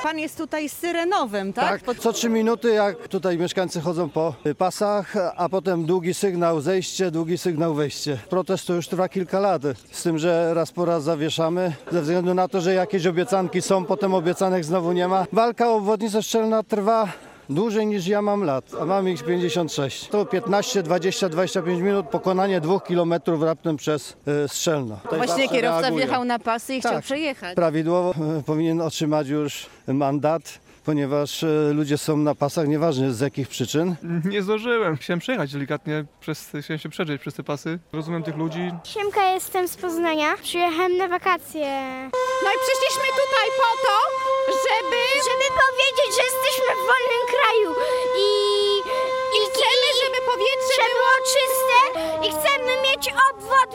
pan jest tutaj syrenowym, tak? Tak, co 3 minuty, jak tutaj mieszkańcy chodzą po pasach, a potem długi sygnał zejście, długi sygnał wejście. Protest to już trwa kilka lat, z tym, że raz po raz zawieszamy, ze względu na to, że jakieś obiecanki są, potem obiecanek znowu nie ma. Walka o obwodnicę Strzelna trwa dłużej niż ja mam lat, a mam ich 56. To 15, 20, 25 minut, pokonanie 2 kilometrów raptem przez Strzelno. Tutaj Właśnie zawsze kierowca reagują. wjechał na pasy i chciał Tak. przejechać. Prawidłowo powinien otrzymać już mandat, ponieważ ludzie są na pasach, nieważne z jakich przyczyn. Nie zdążyłem. Chciałem przejechać delikatnie, chciałem się przedrzeć przez te pasy. Rozumiem tych ludzi. Siemka, jestem z Poznania. Przyjechałem na wakacje. No i przyszliśmy tutaj po to, żeby Powiedzieć, że jesteśmy w wolnym kraju i chcemy, żeby powietrze było czyste i chcemy mieć obwód